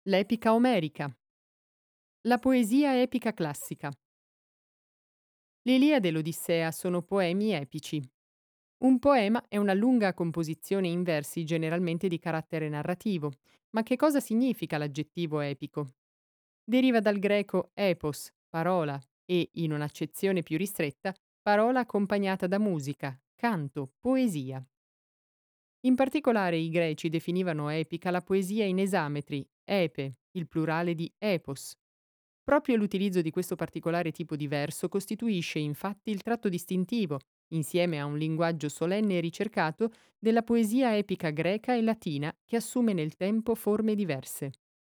L'epica omerica. La poesia epica classica. L'Iliade e l'Odissea sono poemi epici. Un poema è una lunga composizione in versi generalmente di carattere narrativo. Ma che cosa significa l'aggettivo epico? Deriva dal greco epos, parola, e, in un'accezione più ristretta, parola accompagnata da musica, canto, poesia. In particolare i greci definivano epica la poesia in esametri, epe, il plurale di epos. Proprio l'utilizzo di questo particolare tipo di verso costituisce infatti il tratto distintivo, insieme a un linguaggio solenne e ricercato, della poesia epica greca e latina che assume nel tempo forme diverse.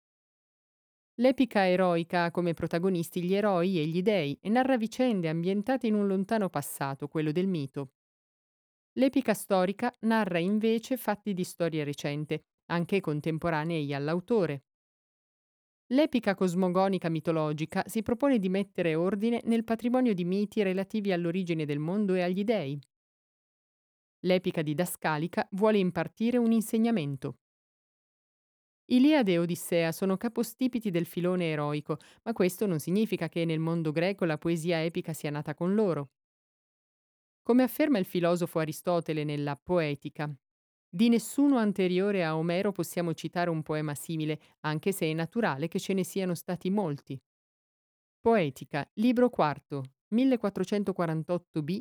L'epica eroica ha come protagonisti gli eroi e gli dei e narra vicende ambientate in un lontano passato, quello del mito. L'epica storica narra invece fatti di storia recente, anche contemporanei all'autore. L'epica cosmogonica mitologica si propone di mettere ordine nel patrimonio di miti relativi all'origine del mondo e agli dei. L'epica didascalica vuole impartire un insegnamento. Iliade e Odissea sono capostipiti del filone eroico, ma questo non significa che nel mondo greco la poesia epica sia nata con loro. Come afferma il filosofo Aristotele nella Poetica, di nessuno anteriore a Omero possiamo citare un poema simile, anche se è naturale che ce ne siano stati molti. Poetica, libro quarto, 1448b,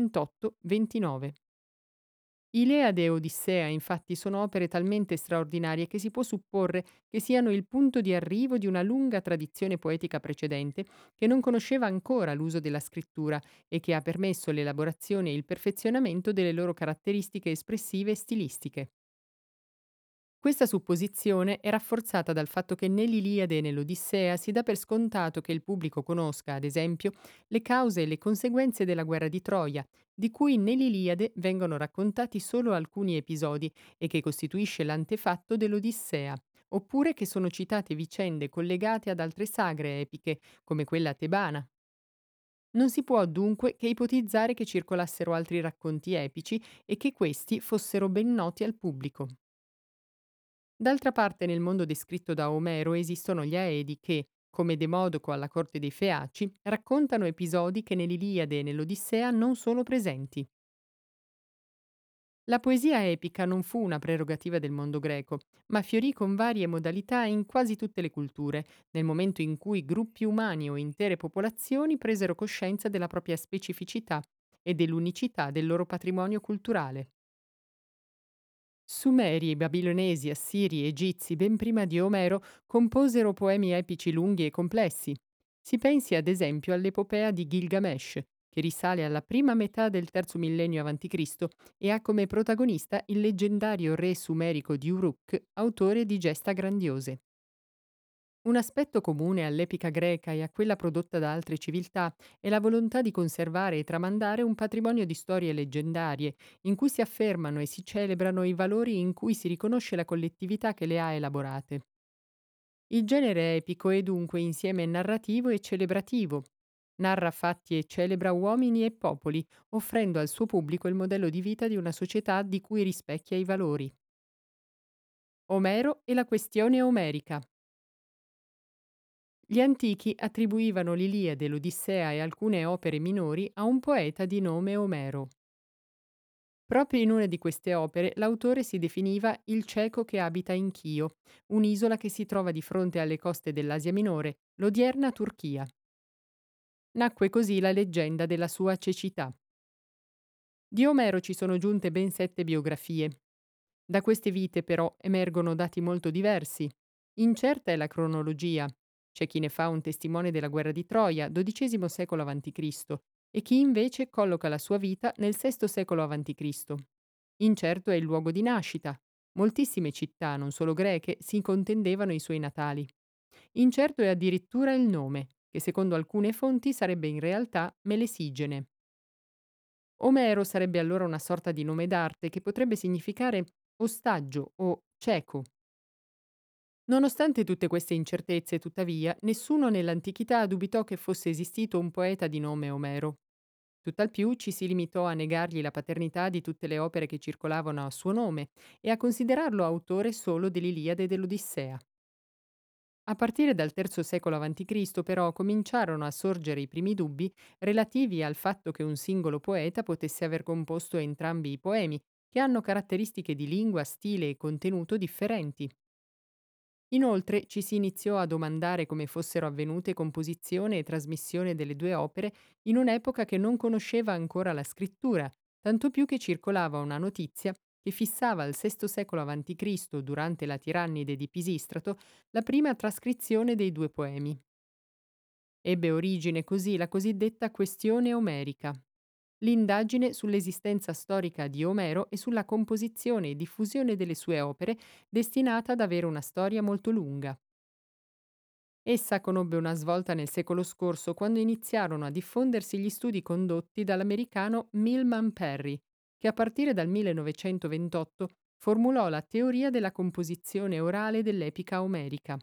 28-29. Ileade e Odissea, infatti, sono opere talmente straordinarie che si può supporre che siano il punto di arrivo di una lunga tradizione poetica precedente che non conosceva ancora l'uso della scrittura e che ha permesso l'elaborazione e il perfezionamento delle loro caratteristiche espressive e stilistiche. Questa supposizione è rafforzata dal fatto che né l'Iliade né l'Odissea si dà per scontato che il pubblico conosca, ad esempio, le cause e le conseguenze della guerra di Troia, di cui nell'Iliade vengono raccontati solo alcuni episodi e che costituisce l'antefatto dell'Odissea, oppure che sono citate vicende collegate ad altre sagre epiche, come quella tebana. Non si può dunque che ipotizzare che circolassero altri racconti epici e che questi fossero ben noti al pubblico. D'altra parte nel mondo descritto da Omero esistono gli Aedi che, come Demodoco alla corte dei Feaci, raccontano episodi che nell'Iliade e nell'Odissea non sono presenti. La poesia epica non fu una prerogativa del mondo greco, ma fiorì con varie modalità in quasi tutte le culture, nel momento in cui gruppi umani o intere popolazioni presero coscienza della propria specificità e dell'unicità del loro patrimonio culturale. Sumeri, babilonesi, assiri e egizi, ben prima di Omero, composero poemi epici lunghi e complessi. Si pensi ad esempio all'epopea di Gilgamesh, che risale alla prima metà del terzo millennio a.C. e ha come protagonista il leggendario re sumerico di Uruk, autore di gesta grandiose. Un aspetto comune all'epica greca e a quella prodotta da altre civiltà è la volontà di conservare e tramandare un patrimonio di storie leggendarie, in cui si affermano e si celebrano i valori in cui si riconosce la collettività che le ha elaborate. Il genere epico è dunque insieme narrativo e celebrativo. Narra fatti e celebra uomini e popoli, offrendo al suo pubblico il modello di vita di una società di cui rispecchia i valori. Omero e la questione omerica. Gli antichi attribuivano l'Iliade, l'Odissea e alcune opere minori a un poeta di nome Omero. Proprio in una di queste opere l'autore si definiva il cieco che abita in Chio, un'isola che si trova di fronte alle coste dell'Asia Minore, l'odierna Turchia. Nacque così la leggenda della sua cecità. Di Omero ci sono giunte ben 7 biografie. Da queste vite però emergono dati molto diversi. Incerta è la cronologia. C'è chi ne fa un testimone della guerra di Troia, XII secolo a.C., e chi invece colloca la sua vita nel VI secolo a.C. Incerto è il luogo di nascita. Moltissime città, non solo greche, si contendevano i suoi natali. Incerto è addirittura il nome, che secondo alcune fonti sarebbe in realtà Melesigene. Omero sarebbe allora una sorta di nome d'arte che potrebbe significare ostaggio o cieco. Nonostante tutte queste incertezze, tuttavia, nessuno nell'antichità dubitò che fosse esistito un poeta di nome Omero. Tutt'al più ci si limitò a negargli la paternità di tutte le opere che circolavano a suo nome e a considerarlo autore solo dell'Iliade e dell'Odissea. A partire dal III secolo a.C., però, cominciarono a sorgere i primi dubbi relativi al fatto che un singolo poeta potesse aver composto entrambi i poemi, che hanno caratteristiche di lingua, stile e contenuto differenti. Inoltre ci si iniziò a domandare come fossero avvenute composizione e trasmissione delle due opere in un'epoca che non conosceva ancora la scrittura, tanto più che circolava una notizia che fissava al VI secolo a.C., durante la tirannide di Pisistrato, la prima trascrizione dei due poemi. Ebbe origine così la cosiddetta questione omerica, l'indagine sull'esistenza storica di Omero e sulla composizione e diffusione delle sue opere, destinata ad avere una storia molto lunga. Essa conobbe una svolta nel secolo scorso quando iniziarono a diffondersi gli studi condotti dall'americano Milman Parry, che a partire dal 1928 formulò la teoria della composizione orale dell'epica omerica.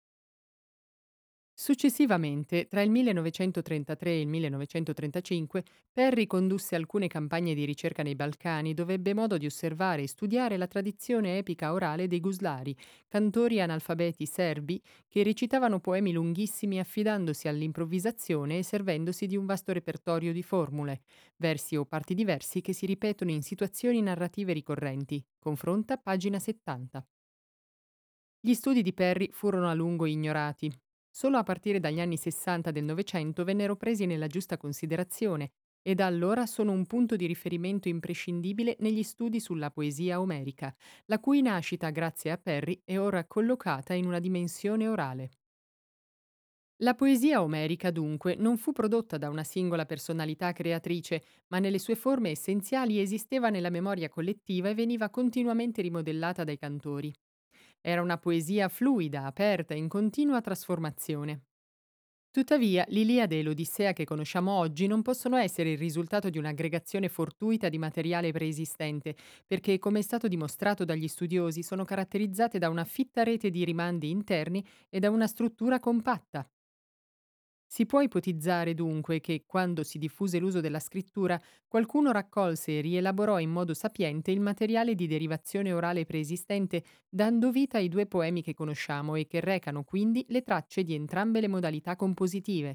Successivamente, tra il 1933 e il 1935, Perry condusse alcune campagne di ricerca nei Balcani dove ebbe modo di osservare e studiare la tradizione epica orale dei guslari, cantori analfabeti serbi che recitavano poemi lunghissimi affidandosi all'improvvisazione e servendosi di un vasto repertorio di formule, versi o parti diversi che si ripetono in situazioni narrative ricorrenti. Confronta pagina 70. Gli studi di Perry furono a lungo ignorati. Solo a partire dagli anni 60 del Novecento vennero presi nella giusta considerazione e da allora sono un punto di riferimento imprescindibile negli studi sulla poesia omerica, la cui nascita, grazie a Perry, è ora collocata in una dimensione orale. La poesia omerica, dunque, non fu prodotta da una singola personalità creatrice, ma nelle sue forme essenziali esisteva nella memoria collettiva e veniva continuamente rimodellata dai cantori. Era una poesia fluida, aperta, in continua trasformazione. Tuttavia, l'Iliade e l'Odissea che conosciamo oggi non possono essere il risultato di un'aggregazione fortuita di materiale preesistente, perché, come è stato dimostrato dagli studiosi, sono caratterizzate da una fitta rete di rimandi interni e da una struttura compatta. Si può ipotizzare dunque che, quando si diffuse l'uso della scrittura, qualcuno raccolse e rielaborò in modo sapiente il materiale di derivazione orale preesistente, dando vita ai due poemi che conosciamo e che recano quindi le tracce di entrambe le modalità compositive.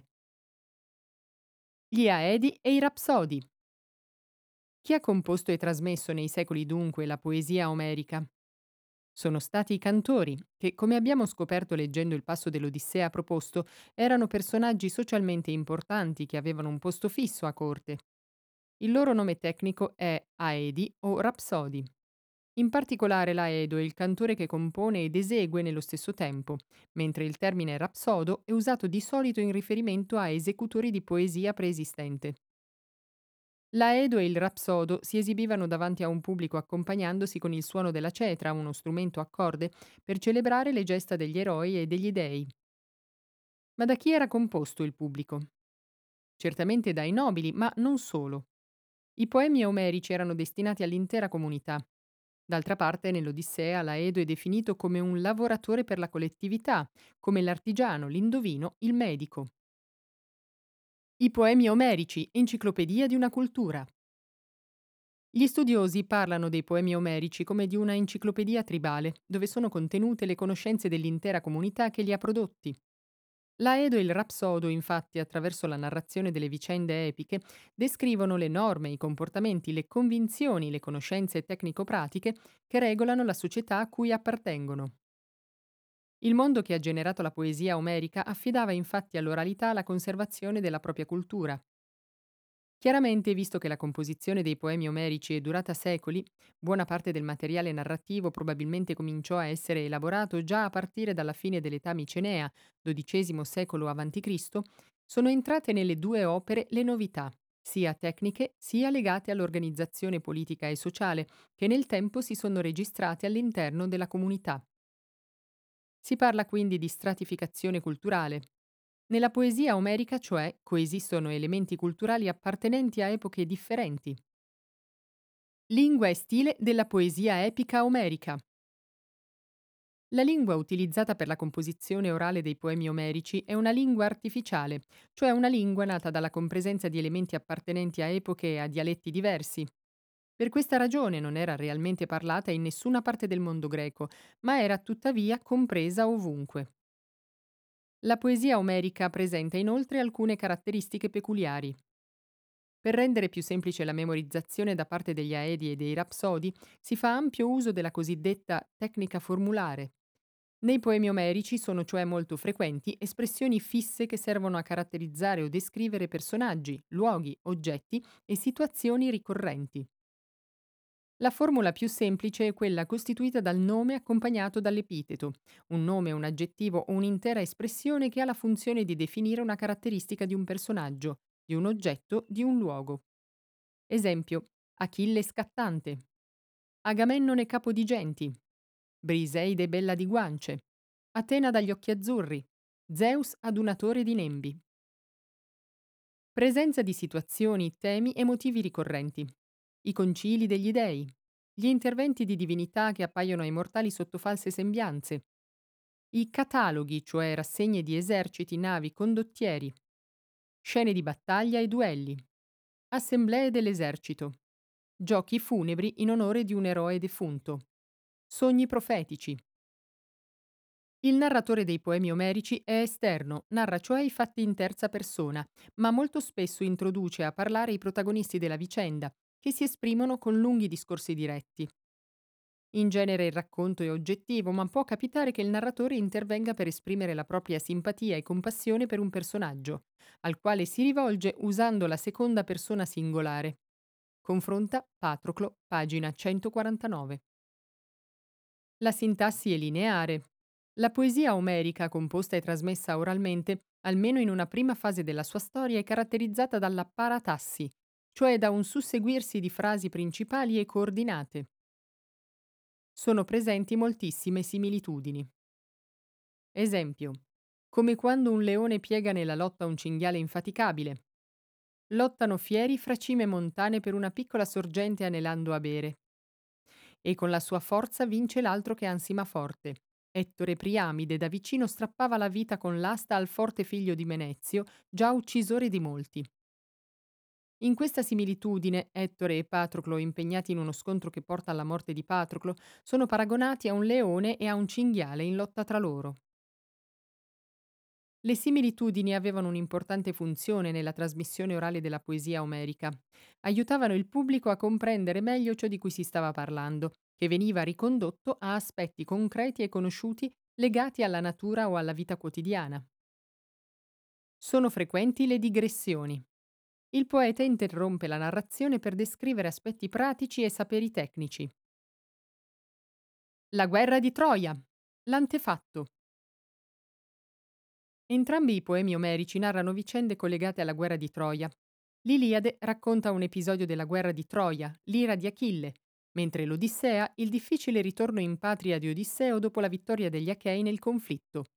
Gli Aedi e i Rapsodi. Chi ha composto e trasmesso nei secoli dunque la poesia omerica? Sono stati i cantori, che, come abbiamo scoperto leggendo il passo dell'Odissea proposto, erano personaggi socialmente importanti che avevano un posto fisso a corte. Il loro nome tecnico è Aedi o Rapsodi. In particolare l'Aedo è il cantore che compone ed esegue nello stesso tempo, mentre il termine rapsodo è usato di solito in riferimento a esecutori di poesia preesistente. L'Aedo e il Rapsodo si esibivano davanti a un pubblico accompagnandosi con il suono della cetra, uno strumento a corde, per celebrare le gesta degli eroi e degli dei. Ma da chi era composto il pubblico? Certamente dai nobili, ma non solo. I poemi omerici erano destinati all'intera comunità. D'altra parte, nell'Odissea, l'Aedo è definito come un lavoratore per la collettività, come l'artigiano, l'indovino, il medico. I poemi omerici, enciclopedia di una cultura. Gli studiosi parlano dei poemi omerici come di una enciclopedia tribale, dove sono contenute le conoscenze dell'intera comunità che li ha prodotti. L'Aedo e il Rapsodo, infatti, attraverso la narrazione delle vicende epiche, descrivono le norme, i comportamenti, le convinzioni, le conoscenze tecnico-pratiche che regolano la società a cui appartengono. Il mondo che ha generato la poesia omerica affidava infatti all'oralità la conservazione della propria cultura. Chiaramente, visto che la composizione dei poemi omerici è durata secoli, buona parte del materiale narrativo probabilmente cominciò a essere elaborato già a partire dalla fine dell'età micenea, XII secolo a.C., sono entrate nelle due opere le novità, sia tecniche sia legate all'organizzazione politica e sociale, che nel tempo si sono registrate all'interno della comunità. Si parla quindi di stratificazione culturale. Nella poesia omerica, cioè, coesistono elementi culturali appartenenti a epoche differenti. Lingua e stile della poesia epica omerica. La lingua utilizzata per la composizione orale dei poemi omerici è una lingua artificiale, cioè una lingua nata dalla compresenza di elementi appartenenti a epoche e a dialetti diversi. Per questa ragione non era realmente parlata in nessuna parte del mondo greco, ma era tuttavia compresa ovunque. La poesia omerica presenta inoltre alcune caratteristiche peculiari. Per rendere più semplice la memorizzazione da parte degli aedi e dei rapsodi, si fa ampio uso della cosiddetta tecnica formulare. Nei poemi omerici sono cioè molto frequenti espressioni fisse che servono a caratterizzare o descrivere personaggi, luoghi, oggetti e situazioni ricorrenti. La formula più semplice è quella costituita dal nome accompagnato dall'epiteto, un nome, un aggettivo o un'intera espressione che ha la funzione di definire una caratteristica di un personaggio, di un oggetto, di un luogo. Esempio: Achille scattante, Agamennone capo di genti, Briseide bella di guance, Atena dagli occhi azzurri, Zeus adunatore di nembi. Presenza di situazioni, temi e motivi ricorrenti. I concili degli dei. Gli interventi di divinità che appaiono ai mortali sotto false sembianze. I cataloghi, cioè rassegne di eserciti, navi, condottieri. Scene di battaglia e duelli. Assemblee dell'esercito. Giochi funebri in onore di un eroe defunto. Sogni profetici. Il narratore dei poemi omerici è esterno, narra cioè i fatti in terza persona, ma molto spesso introduce a parlare i protagonisti della vicenda, che si esprimono con lunghi discorsi diretti. In genere il racconto è oggettivo, ma può capitare che il narratore intervenga per esprimere la propria simpatia e compassione per un personaggio, al quale si rivolge usando la seconda persona singolare. Confronta Patroclo, pagina 149. La sintassi è lineare. La poesia omerica, composta e trasmessa oralmente, almeno in una prima fase della sua storia, è caratterizzata dalla paratassi, cioè da un susseguirsi di frasi principali e coordinate. Sono presenti moltissime similitudini. Esempio: come quando un leone piega nella lotta un cinghiale infaticabile. Lottano fieri fra cime montane per una piccola sorgente anelando a bere. E con la sua forza vince l'altro che ansima forte. Ettore Priamide da vicino strappava la vita con l'asta al forte figlio di Menezio, già uccisore di molti. In questa similitudine, Ettore e Patroclo, impegnati in uno scontro che porta alla morte di Patroclo, sono paragonati a un leone e a un cinghiale in lotta tra loro. Le similitudini avevano un'importante funzione nella trasmissione orale della poesia omerica. Aiutavano il pubblico a comprendere meglio ciò di cui si stava parlando, che veniva ricondotto a aspetti concreti e conosciuti legati alla natura o alla vita quotidiana. Sono frequenti le digressioni. Il poeta interrompe la narrazione per descrivere aspetti pratici e saperi tecnici. La guerra di Troia. L'antefatto. Entrambi i poemi omerici narrano vicende collegate alla guerra di Troia. L'Iliade racconta un episodio della guerra di Troia, l'ira di Achille, mentre l'Odissea il difficile ritorno in patria di Odisseo dopo la vittoria degli Achei nel conflitto.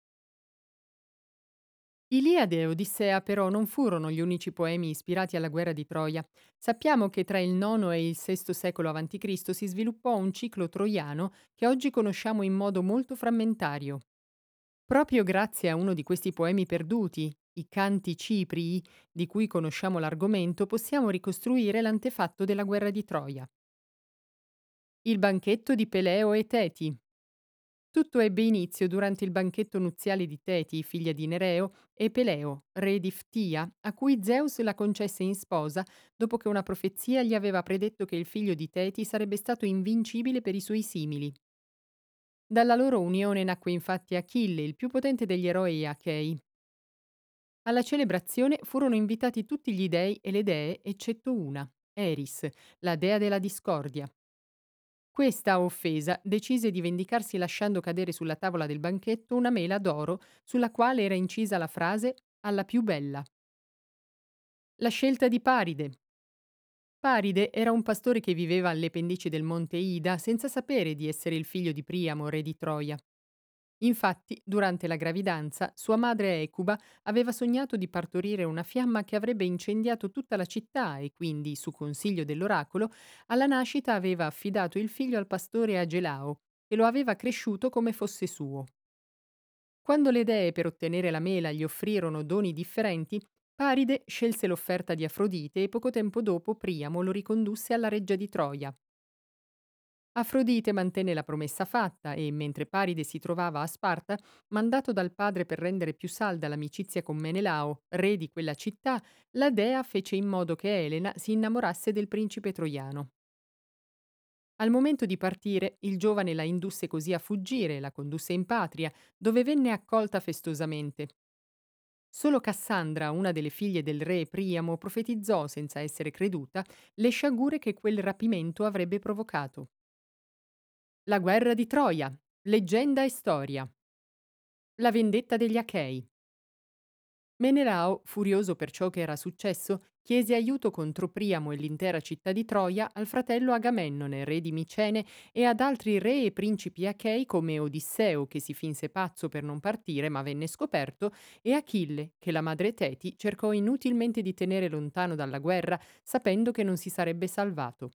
Iliade e Odissea però non furono gli unici poemi ispirati alla guerra di Troia. Sappiamo che tra il IX e il VI secolo a.C. si sviluppò un ciclo troiano che oggi conosciamo in modo molto frammentario. Proprio grazie a uno di questi poemi perduti, i Canti Ciprii, di cui conosciamo l'argomento, possiamo ricostruire l'antefatto della guerra di Troia. Il banchetto di Peleo e Teti. Tutto ebbe inizio durante il banchetto nuziale di Teti, figlia di Nereo, e Peleo, re di Ftia, a cui Zeus la concesse in sposa dopo che una profezia gli aveva predetto che il figlio di Teti sarebbe stato invincibile per i suoi simili. Dalla loro unione nacque infatti Achille, il più potente degli eroi achei. Alla celebrazione furono invitati tutti gli dei e le dee eccetto una, Eris, la dea della discordia. Questa, offesa, decise di vendicarsi lasciando cadere sulla tavola del banchetto una mela d'oro sulla quale era incisa la frase «alla più bella». La scelta di Paride. Paride era un pastore che viveva alle pendici del monte Ida senza sapere di essere il figlio di Priamo, re di Troia. Infatti, durante la gravidanza, sua madre Ecuba aveva sognato di partorire una fiamma che avrebbe incendiato tutta la città e quindi, su consiglio dell'oracolo, alla nascita aveva affidato il figlio al pastore Agelao, che lo aveva cresciuto come fosse suo. Quando le dee per ottenere la mela gli offrirono doni differenti, Paride scelse l'offerta di Afrodite e poco tempo dopo Priamo lo ricondusse alla reggia di Troia. Afrodite mantenne la promessa fatta e, mentre Paride si trovava a Sparta, mandato dal padre per rendere più salda l'amicizia con Menelao, re di quella città, la dea fece in modo che Elena si innamorasse del principe troiano. Al momento di partire, il giovane la indusse così a fuggire e la condusse in patria, dove venne accolta festosamente. Solo Cassandra, una delle figlie del re Priamo, profetizzò, senza essere creduta, le sciagure che quel rapimento avrebbe provocato. La guerra di Troia, leggenda e storia. La vendetta degli Achei. Menelao, furioso per ciò che era successo, chiese aiuto contro Priamo e l'intera città di Troia al fratello Agamennone, re di Micene, e ad altri re e principi achei come Odisseo, che si finse pazzo per non partire ma venne scoperto, e Achille, che la madre Teti cercò inutilmente di tenere lontano dalla guerra, sapendo che non si sarebbe salvato.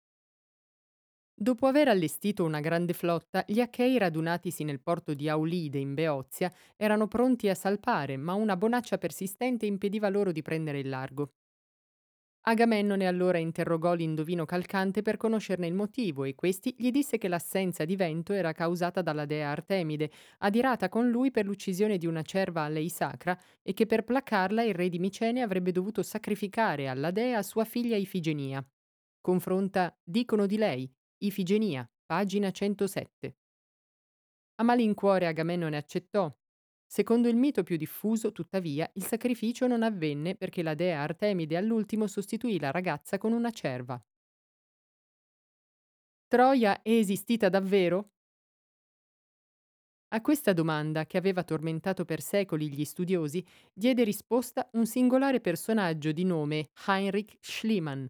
Dopo aver allestito una grande flotta, gli Achei, radunatisi nel porto di Aulide in Beozia, erano pronti a salpare, ma una bonaccia persistente impediva loro di prendere il largo. Agamennone allora interrogò l'indovino calcante per conoscerne il motivo e questi gli disse che l'assenza di vento era causata dalla dea Artemide, adirata con lui per l'uccisione di una cerva a lei sacra e che per placarla il re di Micene avrebbe dovuto sacrificare alla dea sua figlia Ifigenia. Confronta Dicono di lei, Ifigenia, pagina 107. A malincuore Agamennone accettò. Secondo il mito più diffuso, tuttavia, il sacrificio non avvenne perché la dea Artemide all'ultimo sostituì la ragazza con una cerva. Troia è esistita davvero? A questa domanda, che aveva tormentato per secoli gli studiosi, diede risposta un singolare personaggio di nome Heinrich Schliemann,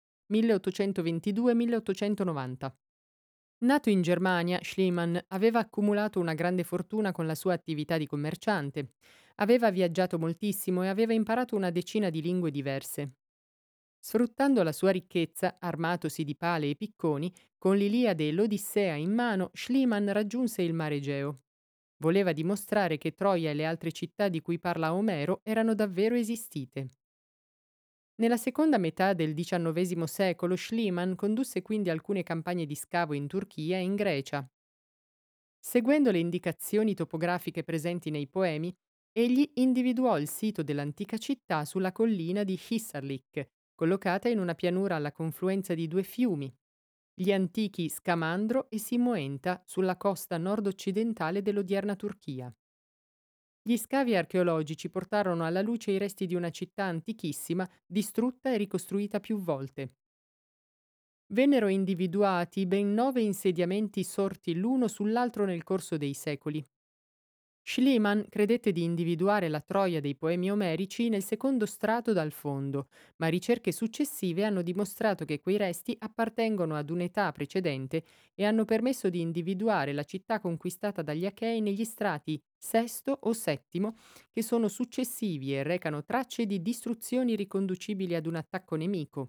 1822-1890. Nato in Germania, Schliemann aveva accumulato una grande fortuna con la sua attività di commerciante. Aveva viaggiato moltissimo e aveva imparato una decina di lingue diverse. Sfruttando la sua ricchezza, armatosi di pale e picconi, con l'Iliade e l'Odissea in mano, Schliemann raggiunse il mare Egeo. Voleva dimostrare che Troia e le altre città di cui parla Omero erano davvero esistite. Nella seconda metà del XIX secolo Schliemann condusse quindi alcune campagne di scavo in Turchia e in Grecia. Seguendo le indicazioni topografiche presenti nei poemi, egli individuò il sito dell'antica città sulla collina di Hisarlik, collocata in una pianura alla confluenza di due fiumi, gli antichi Scamandro e Simoenta, sulla costa nord-occidentale dell'odierna Turchia. Gli scavi archeologici portarono alla luce i resti di una città antichissima, distrutta e ricostruita più volte. Vennero individuati ben 9 insediamenti sorti l'uno sull'altro nel corso dei secoli. Schliemann credette di individuare la Troia dei poemi omerici nel secondo strato dal fondo, ma ricerche successive hanno dimostrato che quei resti appartengono ad un'età precedente e hanno permesso di individuare la città conquistata dagli Achei negli strati sesto o settimo, che sono successivi e recano tracce di distruzioni riconducibili ad un attacco nemico.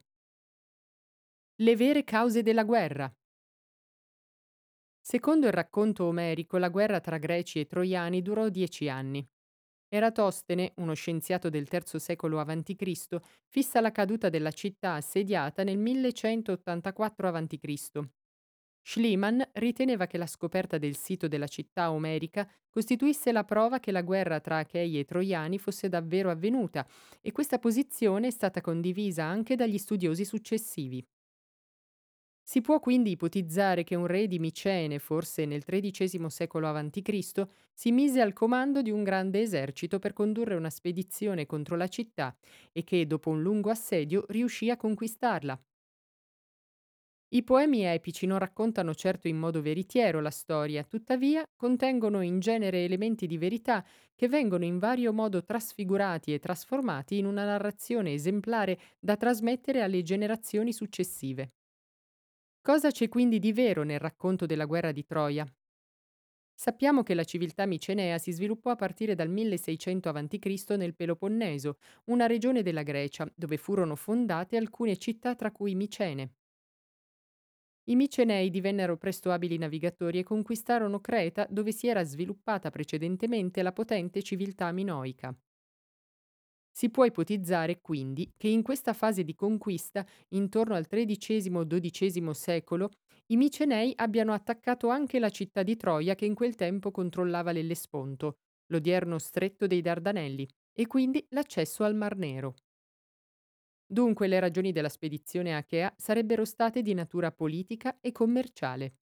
Le vere cause della guerra. Secondo il racconto omerico, la guerra tra Greci e Troiani durò 10 anni. Eratostene, uno scienziato del III secolo a.C., fissa la caduta della città assediata nel 1184 a.C. Schliemann riteneva che la scoperta del sito della città omerica costituisse la prova che la guerra tra Achei e Troiani fosse davvero avvenuta, e questa posizione è stata condivisa anche dagli studiosi successivi. Si può quindi ipotizzare che un re di Micene, forse nel XIII secolo a.C., si mise al comando di un grande esercito per condurre una spedizione contro la città e che, dopo un lungo assedio, riuscì a conquistarla. I poemi epici non raccontano certo in modo veritiero la storia, tuttavia contengono in genere elementi di verità che vengono in vario modo trasfigurati e trasformati in una narrazione esemplare da trasmettere alle generazioni successive. Cosa c'è quindi di vero nel racconto della guerra di Troia? Sappiamo che la civiltà micenea si sviluppò a partire dal 1600 a.C. nel Peloponneso, una regione della Grecia, dove furono fondate alcune città tra cui Micene. I Micenei divennero presto abili navigatori e conquistarono Creta, dove si era sviluppata precedentemente la potente civiltà minoica. Si può ipotizzare quindi che in questa fase di conquista, intorno al XIII-XII secolo, i Micenei abbiano attaccato anche la città di Troia che in quel tempo controllava l'Ellesponto, l'odierno stretto dei Dardanelli, e quindi l'accesso al Mar Nero. Dunque le ragioni della spedizione achea sarebbero state di natura politica e commerciale.